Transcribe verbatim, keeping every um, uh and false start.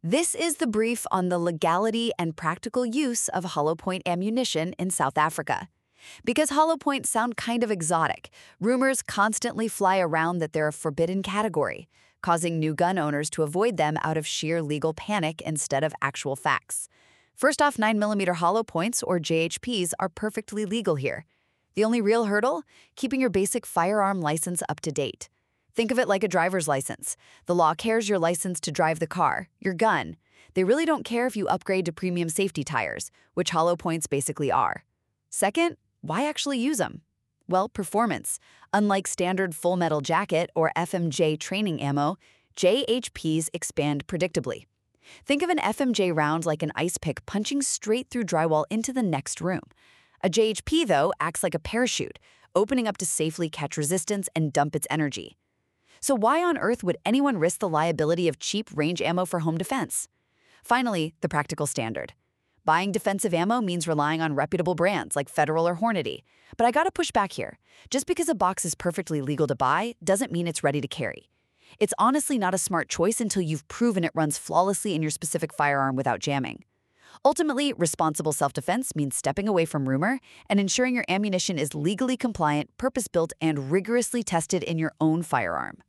This is the brief on the legality and practical use of hollow point ammunition in South Africa. Because hollow points sound kind of exotic, rumors constantly fly around that they're a forbidden category, causing new gun owners to avoid them out of sheer legal panic instead of actual facts. First off, nine millimeter hollow points, or J H Ps, are perfectly legal here. The only real hurdle? Keeping your basic firearm license up to date. Think of it like a driver's license. The law cares your license to drive the car, your gun. They really don't care if you upgrade to premium safety tires, which hollow points basically are. Second, why actually use them? Well, performance. Unlike standard full metal jacket or F M J training ammo, J H Ps expand predictably. Think of an F M J round like an ice pick punching straight through drywall into the next room. A J H P, though, acts like a parachute, opening up to safely catch resistance and dump its energy. So why on earth would anyone risk the liability of cheap range ammo for home defense? Finally, the practical standard. Buying defensive ammo means relying on reputable brands like Federal or Hornady. But I gotta push back here. Just because a box is perfectly legal to buy doesn't mean it's ready to carry. It's honestly not a smart choice until you've proven it runs flawlessly in your specific firearm without jamming. Ultimately, responsible self-defense means stepping away from rumor and ensuring your ammunition is legally compliant, purpose-built, and rigorously tested in your own firearm.